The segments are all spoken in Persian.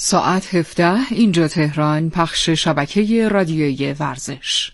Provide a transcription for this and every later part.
ساعت 17 اینجا تهران، پخش شبکه رادیویی ورزش.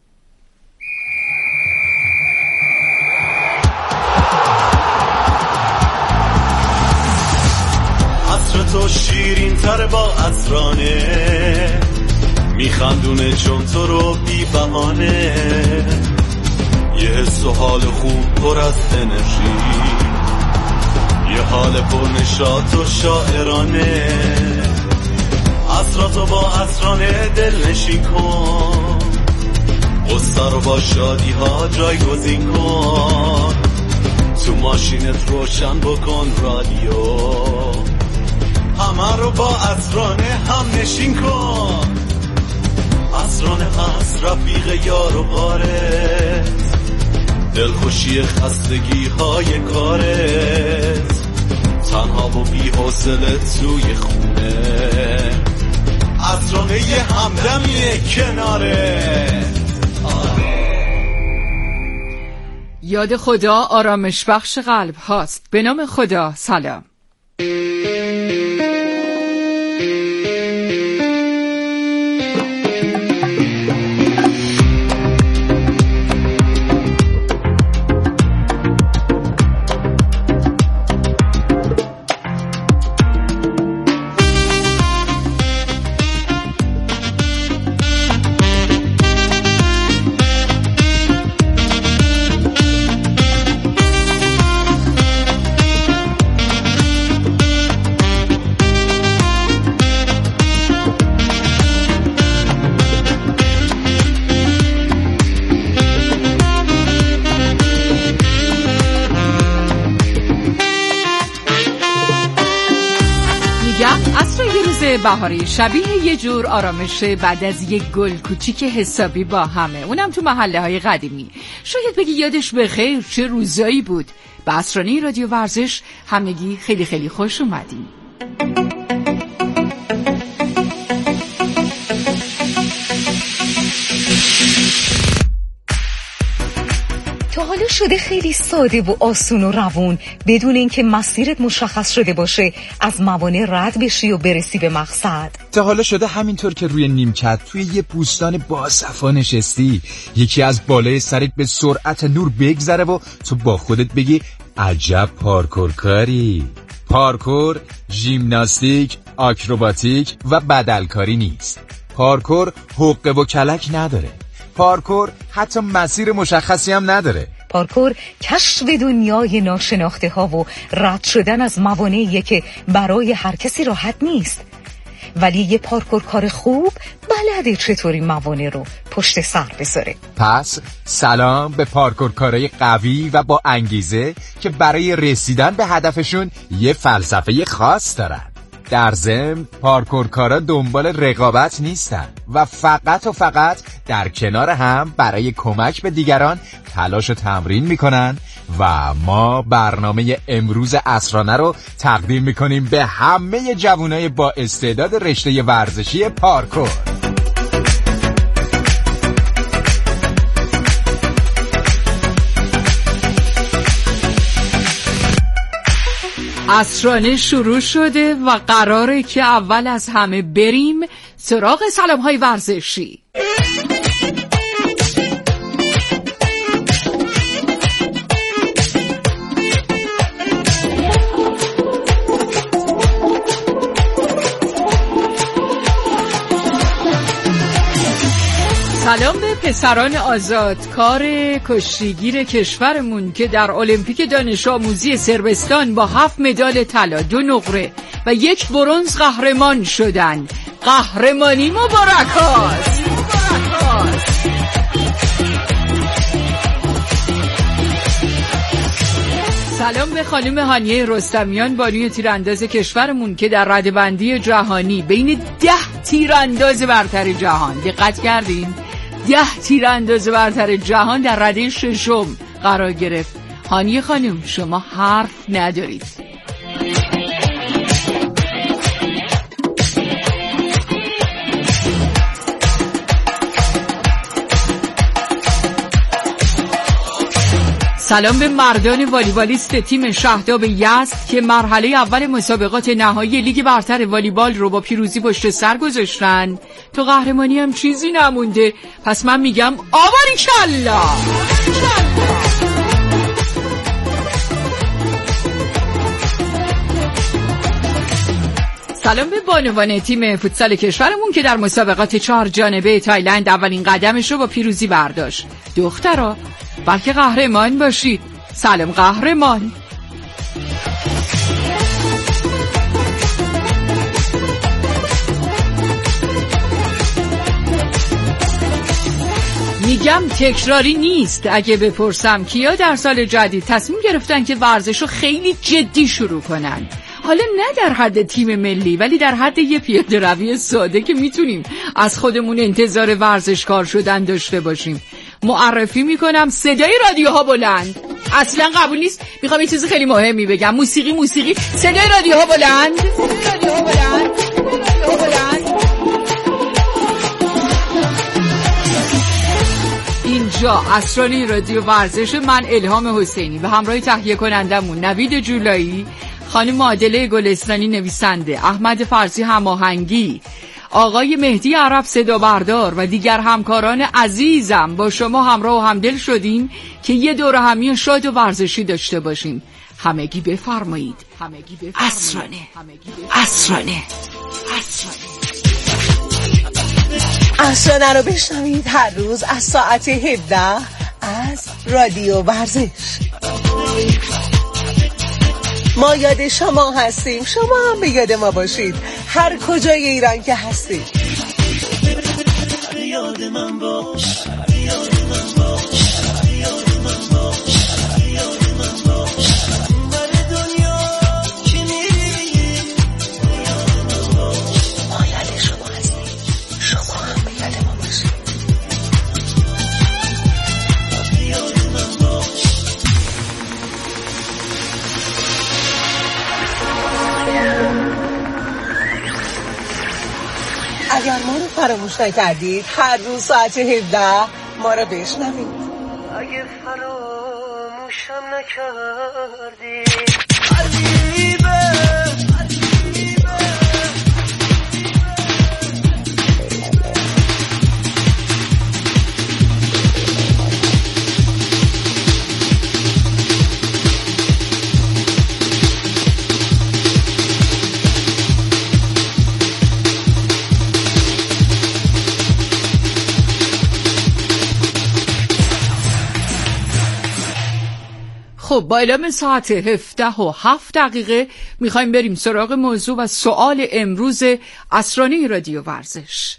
عصر تو شیرین تر با عطرانه، میخندونه چون تو رو بی بهانه، یه حس و حال خوب پر از انرژی، یه حال پر نشاط و شاعرانه. عصراتو با عطرانه دل نشین کن، قصه رو با شادی ها جایگزین کن، تو ماشینت روشن بکن رادیو، همه رو با عطرانه هم نشین کن. عطرانه هست رفیق یار و غارت، دلخوشی خستگی های کارت، تنها و بی حوصله توی خونه، عطرانه یه همدمیه کناره. یاد خدا آرامش بخش قلب هاست. به نام خدا. سلام. بهاری شبیه یه جور آرامش بعد از یک گل کوچیک حسابی با همه، اونم تو محله های قدیمی. شاید بگی یادش بخیر چه روزایی بود. به عصرانه رادیو ورزش همگی خیلی خیلی خوش اومدین. تا حالا شده خیلی ساده و آسون و روون بدون اینکه مسیرت مشخص شده باشه از موانع رد بشی و برسی به مقصد؟ تا حالا شده همینطور که روی نیمکت توی یه بوستان باصفا نشستی، یکی از بالای سرت به سرعت نور بگذره و تو با خودت بگی عجب پارکور کاری؟ پارکور ژیمناستیک، آکروباتیک و بدلکاری نیست. پارکور حقه و کلک نداره. پارکور حتی مسیر مشخصی هم نداره. پارکور کشف دنیای ناشناخته ها و رد شدن از موانعیه که برای هر کسی راحت نیست، ولی یه پارکور کار خوب بلده چطوری موانع رو پشت سر بذاره. پس سلام به پارکور کارای قوی و با انگیزه که برای رسیدن به هدفشون یه فلسفه خاص دارن. در ضمن پارکورکارا دنبال رقابت نیستن و فقط در کنار هم برای کمک به دیگران تلاش و تمرین میکنن و ما برنامه امروز عصرانه رو تقدیم میکنیم به همه جوانای با استعداد رشته ورزشی پارکور. عصرانه شروع شده و قراره که اول از همه بریم سراغ سلام‌های ورزشی. سلام به پسران آزادکار کشتیگیر کشورمون که در المپیک دانش آموزی صربستان با 7 مدال طلا، 2 نقره و 1 برنز قهرمان شدن. قهرمانی مبارک است. سلام به خانم هانیه رستمیان، بانوی تیرانداز کشورمون که در رده‌بندی جهانی بین 10 تیرانداز برتر جهان، دقت کردین؟ 10 تیرانداز برتر جهان در رده 6 قرار گرفت. هانیه خانم شما حرف ندارید. سلام به مردان والیبالیست تیم شهداب یزد که مرحله اول مسابقات نهایی لیگ برتر والیبال رو با پیروزی پشت سر گذاشتن. تو قهرمانی هم چیزی نمونده، پس من میگم آباریکلا. سلام به بانوان تیم فوتسال کشورمون که در مسابقات 4 جانبه تایلند اولین قدمش رو با پیروزی برداشت. دخترها بلکه قهرمان باشید. سلام قهرمان. میگم تکراری نیست اگه بپرسم کیا در سال جدید تصمیم گرفتن که ورزش رو خیلی جدی شروع کنن. حالا نه در حد تیم ملی ولی در حد یه پیاده روی ساده که میتونیم از خودمون انتظار ورزشکار شدن داشته باشیم. معرفی میکنم صدای رادیوها بلند. اصلا قبول نیست. میخوام یه چیز خیلی مهمی بگم. موسیقی صدای رادیوها بلند. اینجا اسرانی رادیو ورزش، من الهام حسینی و همراه تهیه کنندمون نوید جولایی، خانم عادله گلستانی نویسنده، احمد فرزی هماهنگی، آقای مهدی عرب صدا بردار و دیگر همکاران عزیزم با شما همراه و همدل شدیم که یه دوره همی شاد و ورزشی داشته باشیم. همگی بفرمایید. اسرانه رو بشنوید هر روز از ساعت 17 از رادیو ورزش. ما یاد شما هستیم، شما هم به یاد ما باشید هر کجای ایران که هستید. یاد من باش. اگر ما رو فراموش نکردید هر روز ساعت 17 ما رو بشنوید. اگه فراموشم نکردید خب با اعلام ساعت 17:07 میخوایم بریم سراغ موضوع و سوال امروز اسرانی رادیو ورزش.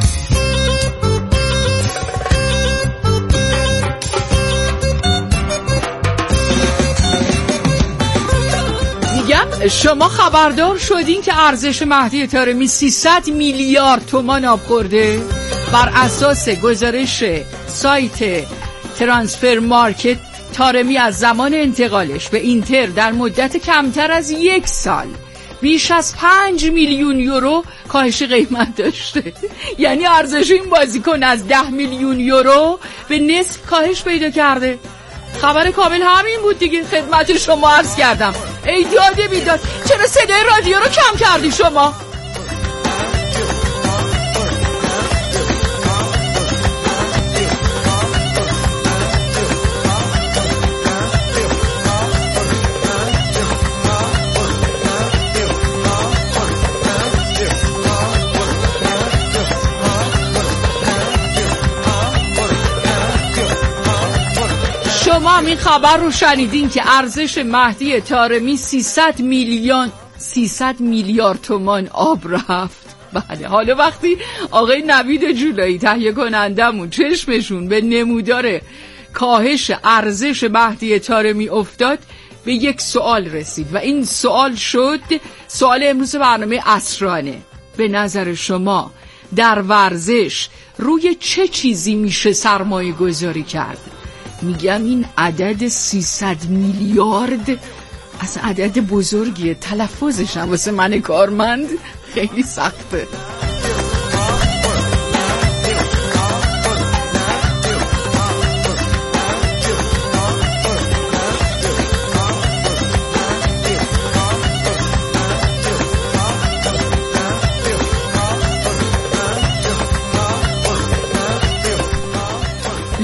میگم شما خبردار شدین که ارزش مهدی طارمی 300 میلیارد تومان آب خورده؟ بر اساس گزارش سایت ترانسفر مارکت، طارمی از زمان انتقالش به اینتر در مدت کمتر از 1 سال بیش از 5 میلیون یورو کاهش قیمت داشته. یعنی ارزش این بازیکن از 10 میلیون یورو به نصف کاهش پیدا کرده. خبر کامل همین بود دیگه، خدمت شما عرض کردم. ای داده بیداد، چرا صدای رادیو رو کم کردی شما؟ شما هم این خبر رو شنیدین که ارزش مهدی طارمی 300 میلیارد تومان آب رفت. بله، حالا وقتی آقای نوید جولایی تهیه کنندمون چشمشون به نمودار کاهش ارزش مهدی طارمی افتاد، به یک سوال رسید و این سوال شد سوال امروز برنامه اسرانه. به نظر شما در ورزش روی چه چیزی میشه سرمایه گذاری کرد؟ میگم این عدد 300 میلیارد از عدد بزرگیه، تلفظش هم واسه من کارمند خیلی سخته.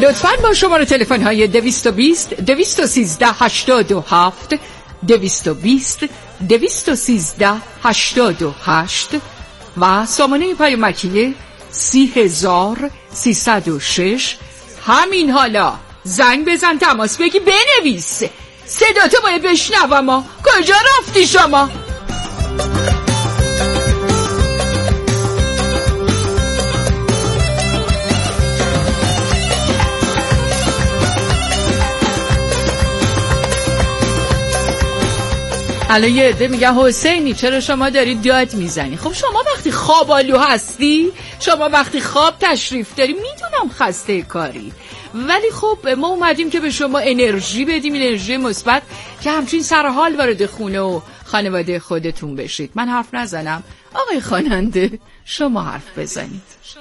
لطفاً با شماره تلفن های 220 213 87 220 213 88 و سامانه پیامکی 30306. همین حالا زنگ بزن، تماس بگی، بنویس. صداتو باید بشنوم. ما کجا رفتی شما؟ الان یه عده میگن حسینی چرا شما داری داد میزنی؟ خب شما وقتی خوابالو هستی، شما وقتی خواب تشریف داری، میدونم خسته کاری، ولی خب ما اومدیم که به شما انرژی بدیم، انرژی مثبت، که همچین سرحال وارد خونه و خانواده خودتون بشید. من حرف نزنم، آقای خواننده شما حرف بزنید.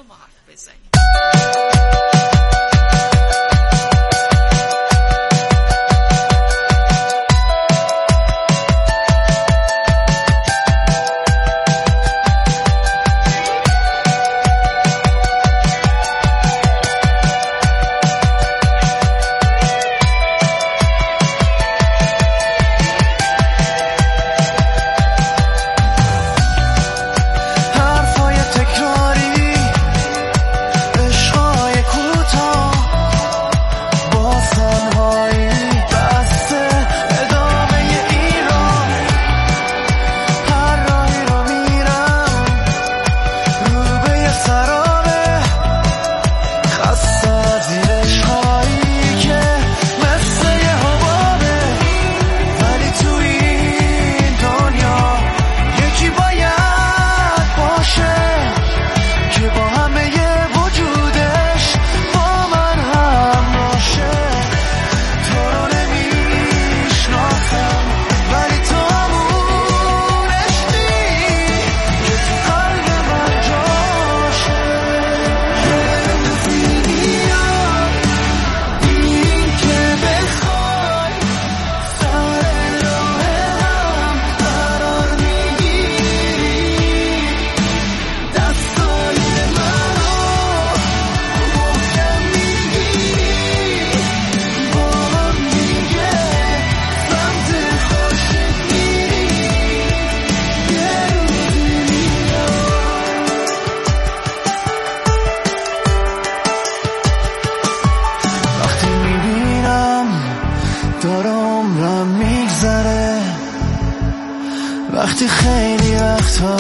وقتی خیلی وقتا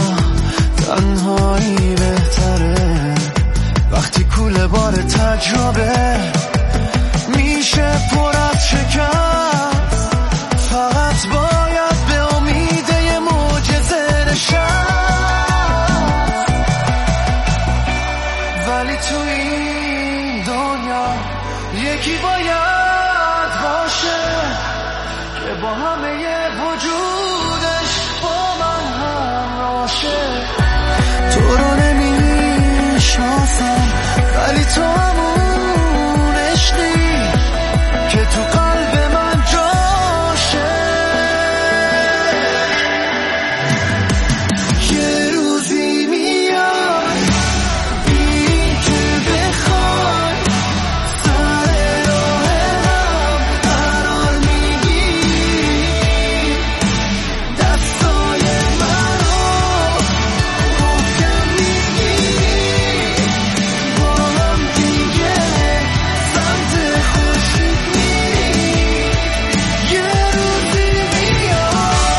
تنهایی بهتره، وقتی کوله بار تجربه میشه پر از شکست، فقط باید به امید یه معجزه نشست. ولی تو این دنیا یکی باید باشه که با همه وجودش با من همراشه. تو رو نمیشناسم ولی تو همون عشقی که تو قلب من جاشه. یه روزی میاد این که بخوای سر راه هم قرار میگیری، دستای من رو محکم میگیری، با هم دیگه سمت خورشید میری. یه روزی میاد.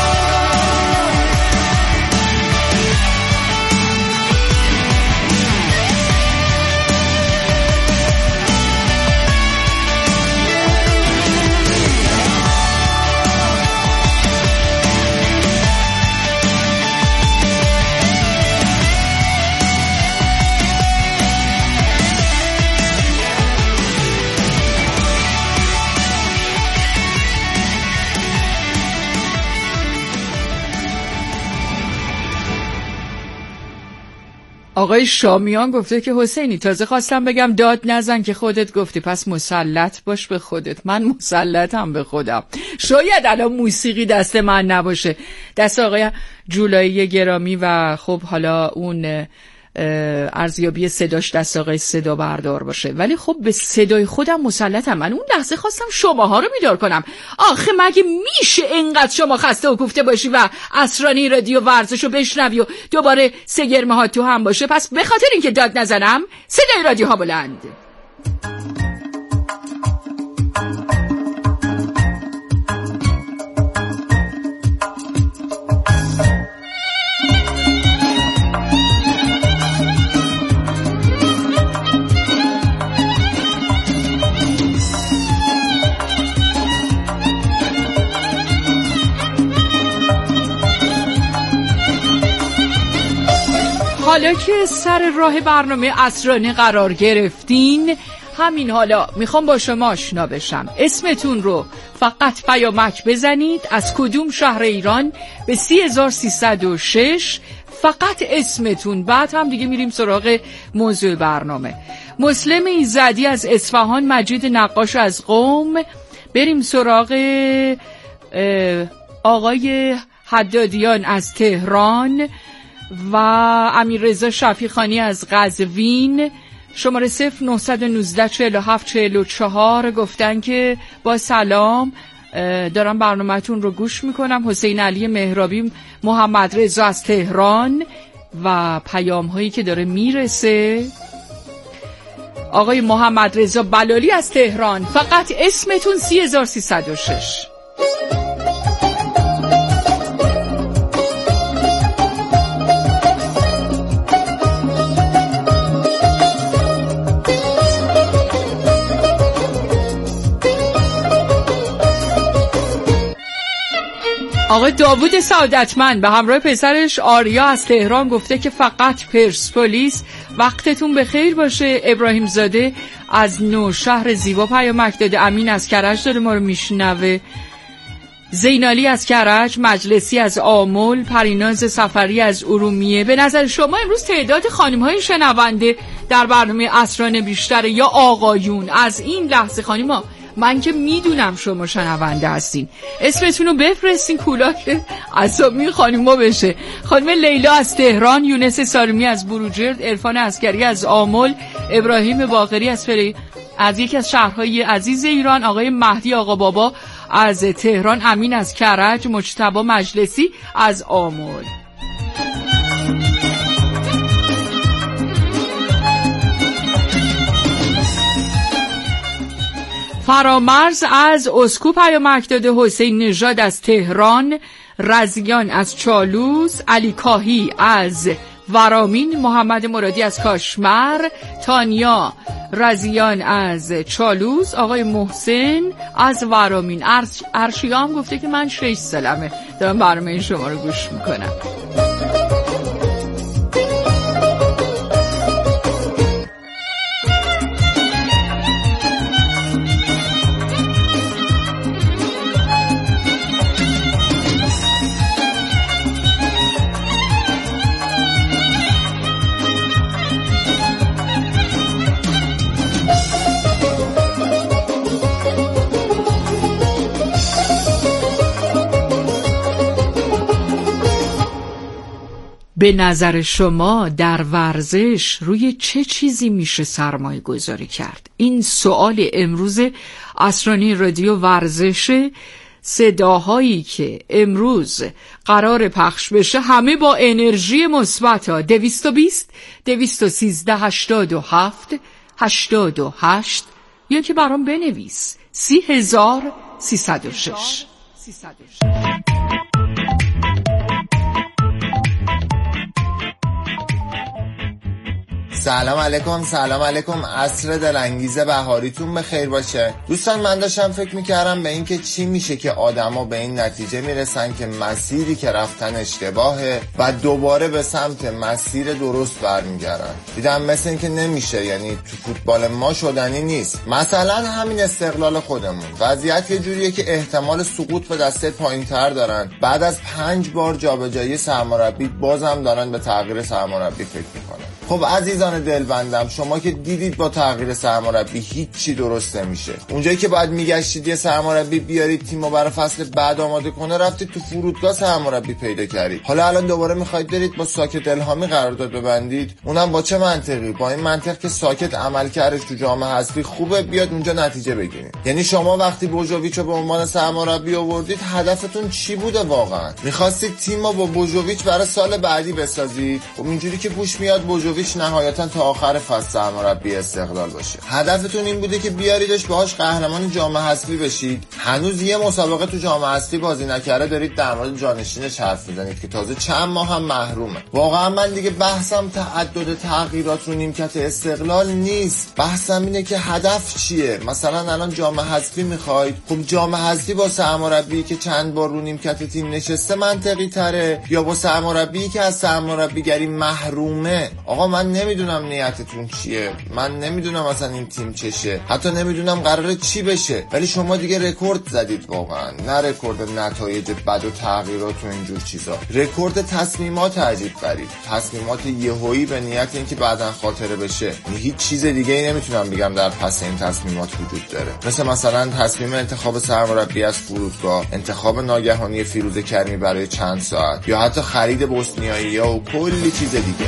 آقای شامیان گفته که حسینی تازه خواستم بگم داد نزن که خودت گفتی، پس مسلط باش به خودت. من مسلطم به خودم. شاید الان موسیقی دست من نباشه، دست آقای جولایی گرامی، و خب حالا اون ارزیابی صداش دست آقای صدا بردار باشه، ولی خب به صدای خودم مسلطم. من اون لحظه خواستم شماها رو بیدار کنم. آخه مگه میشه اینقدر شما خسته و کوفته باشی و اسرانی رادیو ورزشو بشنوی و دوباره سگرمه ها تو هم باشه؟ پس به خاطر اینکه داد نزنم صدای رادیو ها بلند. حالا که سر راه برنامه اسرانه قرار گرفتین، همین حالا میخوام با شما آشنا بشم. اسمتون رو فقط پیامک بزنید از کدوم شهر ایران به 3306، فقط اسمتون. بعد هم دیگه میریم سراغ موضوع برنامه. مسلم ایزدی از اصفهان، مجید نقاش از قم، بریم سراغ آقای حدادیان از تهران و امیررضا شفیخانی از قزوین. شماره 0919 47 44 گفتن که با سلام، دارم برنامه‌تون رو گوش میکنم. حسین علی مهرابی، محمد رضا از تهران و پیام هایی که داره میرسه. آقای محمد رضا بلالی از تهران، فقط اسمتون 3306. آقای داوود سعادتمند به همراه پسرش آریا از تهران گفته که فقط پرسپولیس. وقتتون بخیر باشه. ابراهیم زاده از نوشهر زیبا پیامک داده. امین از کرج داره ما رو میشنوه. زینالی از کرج، مجلسی از آمل، پریناز سفری از ارومیه. به نظر شما امروز تعداد خانم‌های شنونده در برنامه اسرانه بیشتره یا آقایون؟ از این لحظه خانم‌ها، من که میدونم شما شنونده هستین، اسمتون رو بفرستین کولا که اسامی خانوما بشه. خانم لیلا از تهران، یونس سارمی از بروجرد، عرفان عسکری از آمل، ابراهیم باقری از یکی از شهرهای عزیز ایران، آقای مهدی آقا بابا از تهران، امین از کرج، مجتبی مجلسی از آمل. فرامرز از اسکو پیامک داده. حسین نژاد از تهران، رزیان از چالوس، علی کاهی از ورامین، محمد مرادی از کاشمر، تانیا رزیان از چالوس، آقای محسن از ورامین. ارشیام گفته که من 6 سالمه دارم برنامه شما رو گوش میکنم. به نظر شما در ورزش روی چه چیزی میشه سرمایه گذاری کرد؟ این سوال امروز اسرانی رادیو ورزشه. صداهایی که امروز قرار پخش بشه همه با انرژی مثبت ها. 220 213 87 88 یا که برام بنویس 30306. سلام علیکم. عصر دلانگیز بهاریتون بخیر باشه. دوستان، من داشتم فکر میکردم به این که چی میشه که آدما به این نتیجه میرسن که مسیری که رفتن اشتباهه و دوباره به سمت مسیر درست برمیگردن. دیدم مثل این که نمیشه، یعنی تو فوتبال ما شدنی نیست. مثلا همین استقلال خودمون، وضعیت یه جوریه که احتمال سقوط به دسته پایین‌تر دارن. بعد از 5 بار جابجایی سرمربی بازم دارن به تغییر سرمربی فکر میکنن. خب عزیزان دلبندم، شما که دیدید با تغییر سرمربی هیچی درست نمیشه. اونجایی که باید میگشتید یه سرمربی بیارید تیمو برای فصل بعد آماده کنه، رفتید تو فرودگاه سرمربی پیدا کردید. حالا الان دوباره میخواید برید با ساکت الهامی قرارداد ببندید؟ اونم با چه منطقی؟ با این منطق که ساکت عمل کردش تو جام حذفی خوبه، بیاد اونجا نتیجه بگیرید. یعنی شما وقتی بوژوویچو به عنوان سرمربی آوردید، هدفتون چی بوده واقعا؟ میخواستید تیمو با بوژوویچ برای سال بعدی بسازید؟ خب اینجوری که بوش میاد بوژوویچ نهایتا تا آخر فصل سرمربی استقلال باشه. هدفتون این بوده که بیاریدش باهاش قهرمان جام حذفی بشید. هنوز یه مسابقه تو جام حذفی بازی نکرده دارید در مورد جانشینش حرف میزنید که تازه چند ماه هم محرومه. واقعا من دیگه بحثم تعدد تغییرات رو نیمکت استقلال نیست. بحثم اینه که هدف چیه؟ مثلا الان جام حذفی میخواید، خب جام حذفی با سرمربی که چند بار رو نیمکت تیم نشسته منطقی تره یا با سرمربی که از سرمربیگری محرومه؟ آقا من نمیدونم نیتتون چیه، من نمیدونم اصلا این تیم چشه، حتی نمیدونم قراره چی بشه، ولی شما دیگه رکورد زدید واقعا. نه رکورد نتایج بد و تغییرات و اینجور چیزا، رکورد تصمیمات عجیب غریب، تصمیمات یهویی به نیت اینکه بعداً خاطره بشه. هیچ چیز دیگه ای نمیتونم بگم در پس این تصمیمات وجود داره، مثلا تصمیم انتخاب سرمربی از فرودگاه، انتخاب ناگهانی فیروز کریمی برای چند ساعت، یا حتی خرید بوسنیایی‌ها و کلی چیز دیگه.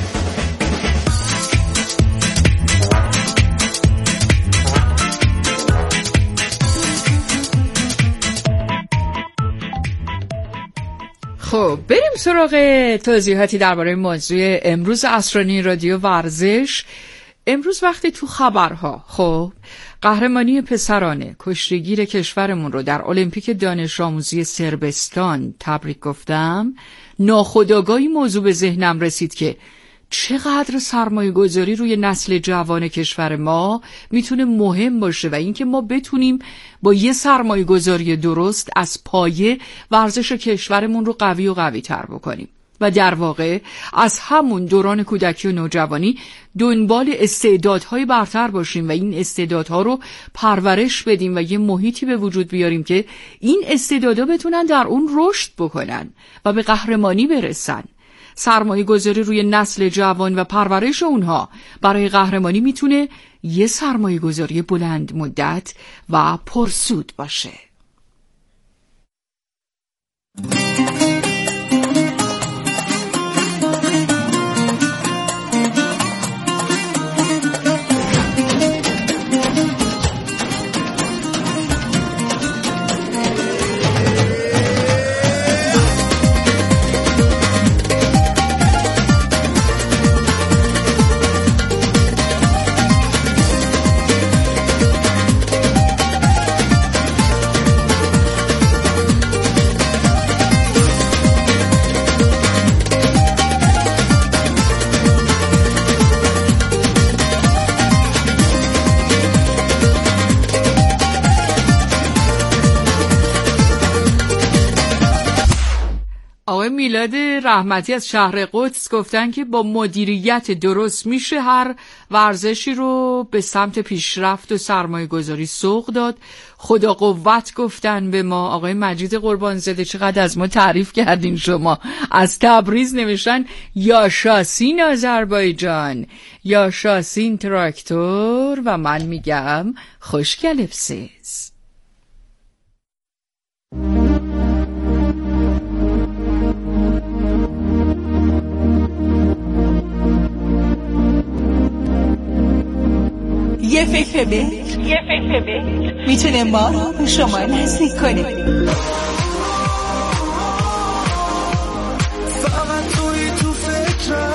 خب بریم سراغ توضیحاتی درباره موضوع امروز عصرانی رادیو ورزش. امروز وقتی تو خبرها خب قهرمانی پسرانه کشتیگیر کشورمون رو در المپیک دانش آموزی صربستان تبریک گفتم، ناخودآگاهی موضوع به ذهنم رسید که چقدر سرمایه گذاری روی نسل جوان کشور ما میتونه مهم باشه و اینکه ما بتونیم با یه سرمایه گذاری درست از پایه ورزش کشورمون رو قوی و قوی تر بکنیم و در واقع از همون دوران کودکی و نوجوانی دنبال استعدادهای برتر باشیم و این استعدادها رو پرورش بدیم و یه محیطی به وجود بیاریم که این استعدادها بتونن در اون رشد بکنن و به قهرمانی برسن. سرمایه گذاری روی نسل جوان و پرورش اونها برای قهرمانی میتونه یه سرمایه گذاری بلند مدت و پرسود باشه. آقای میلاد رحمتی از شهر قدس گفتن که با مدیریت درست میشه هر ورزشی رو به سمت پیشرفت و سرمایه گذاری سوق داد. خدا قوت گفتن به ما. آقای مجید قربانزاده چقدر از ما تعریف کردین شما. از تبریز نوشتن یاشاسین آذربایجان، یاشاسین تراکتور و من میگم خوشگلپسیز. یه فکر به میتونه ما رو به شما نزدیک کنه. فقط توی تو فکرم،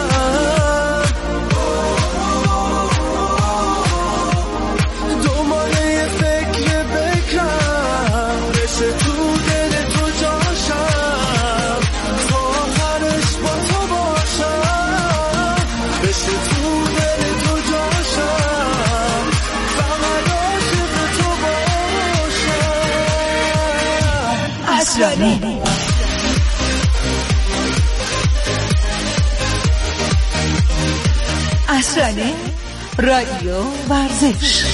دنباله یه فکر بکرم، بشه تو دل تو جاشم، تا آخرش با تو باشم، بشه تو دل تو جاشم، فقط عاشق تو باشم. عصرانی عصرانی رادیو ورزش.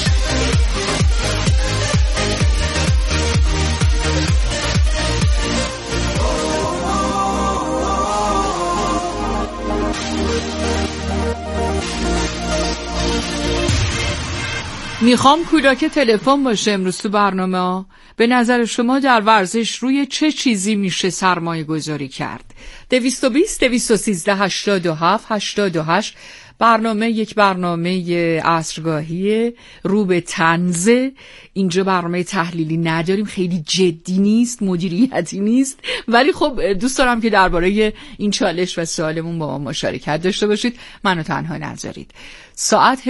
میخوام کولاک تلفن باشه امروز تو برنامه. به نظر شما در ورزش روی چه چیزی میشه سرمایه گذاری کرد؟ 220 213 87 88. برنامه یک برنامه عصرگاهی رو به طنزه. اینجا برنامه تحلیلی نداریم، خیلی جدی نیست، مدیریتی نیست، ولی خب دوست دارم که درباره این چالش و سوالمون با ما مشارکت داشته باشید، منو تنها نذارید. ساعت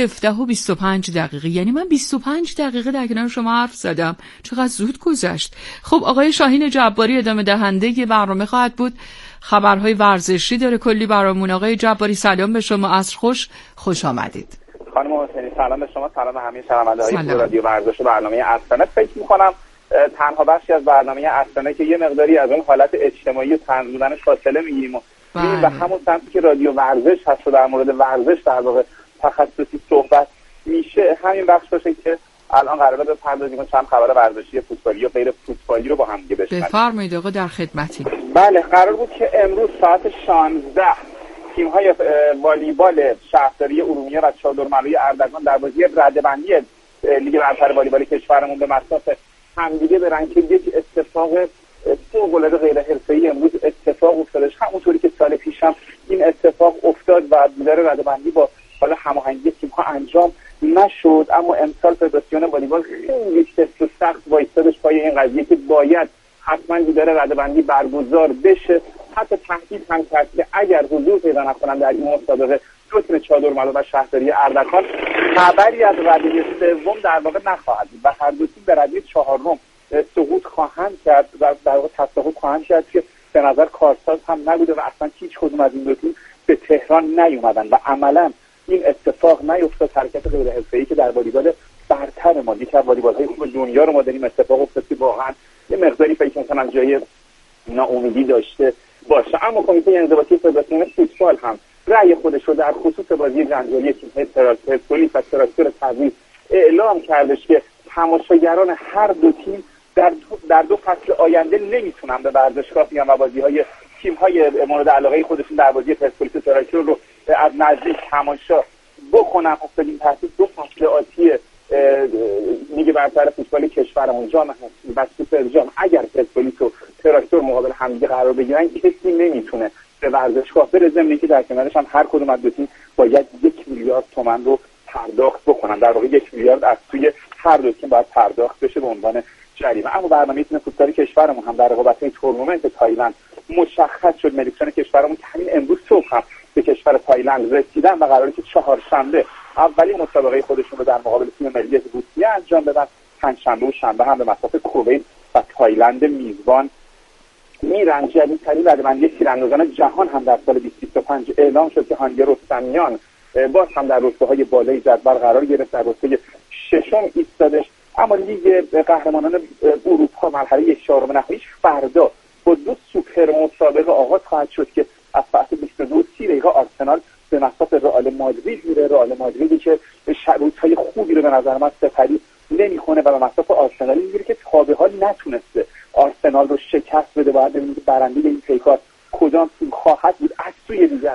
17:25، یعنی من 25 دقیقه در کنار شما حرف زدم، چقدر زود گذشت. خب آقای شاهین جباری ادامه دهنده برنامه خواهد بود، خبرهای ورزشی داره کلی برامون. آقای جباری سلام به شما، عصر خوش آمدید. خانم حسینی سلام به شما، سلام به همه شنونده‌های رادیو ورزش و برنامه عصرانه. فکر می‌کنم تنها بخشی از برنامه عصرانه که یه مقداری از اون حالت اجتماعی و طنز بودنش فاصله می‌گیریم و می‌ریم به همون سمتی که رادیو ورزش هست و در مورد ورزش در واقع تخصصی صحبت میشه، همین بخش باشه که الان قراره بپردازیم چند خبر ورزشی فوتبالی و غیر فوتبالی رو با هم دیگه بشنویم. بفرمایید آقا، در خدمتیم. بله، قرار بود که امروز ساعت 16 تیم‌های والیبال شهرداری ارومیه و چادرملوی اردکان در بازی رده‌بندی لیگ برتر والیبال کشورمون به مصاف همدیگه برن که یک اتفاق فوق‌العاده غیر حرفه‌ای امروز اتفاق افتادش. همونطوری که سال پیش هم این اتفاق افتاد و دیدار رده‌بندی با حالا هماهنگی تیم‌ها انجام نشد، اما امسال فدراسیون والیبال خیلی سفت و سخت وایسادش پای این قضیه که باید حتما دیدار رده‌بندی برگزار بشه. حتی تهدید هم کرد که اگر حضور پیدا نکنن در این مسابقه دو تیم چادرملو و شهرداری اردکان خبری از رده سوم در واقع نخواهد بود و هر دو تیم به رده چهارم سقوط خواهند کرد و در واقع تساقط خواهند کرد که به نظر کارساز هم نبوده و اصلا هیچ کدوم از این دو تیم به تهران نیومدن و عملاً این اتفاق نیفتاد. حرکت غیر حرفه‌ای که در والیبال برتر ما، یکی از والیبال‌های خوب دنیا رو ما داریم اتفاق افتاد که واقعا یه مقداری فکر می‌کنم جای ناامیدی داشته باشه. اما کمیته انضباطی فدراسیون فوتبال هم رأی خودش رو در خصوص بازی جنجالی تیم پرسپولیس و تراکتور تبریز اعلام کردش که تماشاگران هر دو تیم در دو فصل آینده نمیتونن به ورزشگاه بیان و بازی‌های تیم‌های مورد علاقه خودشون در بازی پرسپولیس و تراکتور رو از نزدیک تماشا بکنن. افتادیم تحت دو فصل آتی لیگ برتر فوتبال کشورمون، جام حذفی و سوپر جام. اگر پرسپولیس و تراکتور مقابل همدیگه قرار بگیرن کسی نمیتونه به ورزشگاه بره، ضمن اینکه در کنارش هم هر کدوم از دو تیم باید 1 میلیارد تومان رو پرداخت بکنن. در واقع 1 میلیارد از سوی هر دو تیم باید پرداخت بشه به عنوان جریمه. اما برنامه تیم فوتبال کشورمون هم در رقابت‌های تورنمنت تایلند مشخص شد. ملی‌شان کشورمون که همین امروز صبح هم به کشور تایلند رسیدن و قراره که چهارشنبه اولین مسابقه خودشون رو در مقابل تیم ملی روسیه انجام بدن. پنجشنبه و شنبه هم به مصاف کویت و تایلند میزبان میرن. جدیدترین رده‌بندی تیراندازان جهان هم در سال 2025 اعلام شد که هانیه رستمیان باز هم در رتبه‌های بالای جدول قرار گرفت، در رتبه ششم ایستادش. اما لیگ قهرمانان اروپا مرحله 4 نهاییش فردا با 2 سوپر مسابقه آغاز خواهد شد که از ساعت 22:30 آرسنال به مصاف رئال مادرید میره. رئال مادریدی که شرایط‌های خوبی رو به نظر من سپری نمی‌کنه و به مصاف آرسنال میره که تا به حال نتونسته آرسنال رو شکست بده. باید ببینیم که برنده این پیکار کدام تیم خواهد بود. از سوی دیگر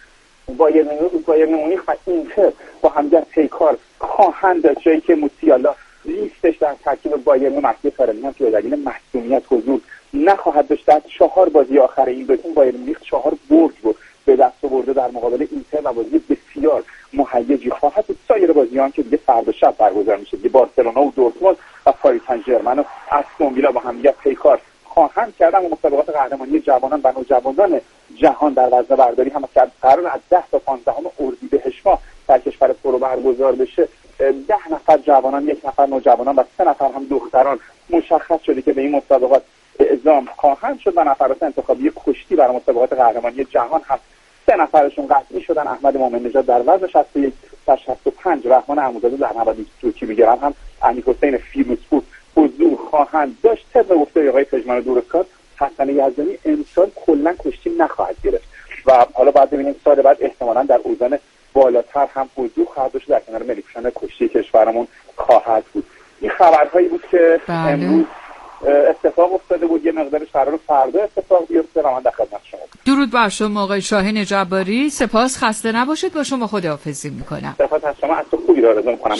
بایرن مونیخ و اینتر با هم در پیکار خواهند داشت، جایی که موسیالا لیستش در ترکیب بایرن مسئول فارمیان که به دلیل مصدومیت حضور نخواهد داشت. در 4 بازی آخر این دو تیم بایرن مونیخ 4 برد رو به دست آورده در مقابل اینتر و بازی بسیار مهیجی خواهد بود. سایر بازی‌ها که دیگه فردا شب برگزار میشه، دیگه بارسلونا و دورتموند و پاریس سن ژرمن و استون ویلا با هم دیگه پیکار خواهند کرد. اما مسابقات قهرمانی جوانان و نوجوانان جهان در وزنه برداری هم که قرار از 10 تا 15 اردیبهشت ماه در کشور پرو برگزار بشه، 10 نفر جوانان، 1 نفر نوجوانان و 3 نفر هم دختران مشخص شده که به این مسابقات اعزام خواهند شد و نفرات انتخابی کشتی برای مسابقات قهرمانی جهان هم 3 نفرشون قطعی شدن. احمد مومن نژاد در وزن 61 تا 65، رحمان عمودزاده در 92 کیلوگرم هم امیر حسین فیروزپور حضور خواهند داشت. طبق گفته آقای پژمان درستکار، حسن یزدانی امسال کلا کشتی نخواهد گرفت و حالا باید ببینیم سال بعد احتمالاً در اوزان بالاتر هم حضور خواهد داشت، در کنار ملی‌شان کشتی کشورمون خواهد بود. این خبرهایی بود که امروز اتفاق افتاده بود. یه مقدارش قرار فردا اتفاق بیفته و من در خدمت شما. درود بر شما آقای شاهین جباری، سپاس، خسته نباشید. با شما خداحافظی میکنم. سپاس از شما، از تو خوبی رو آرزو میکنم.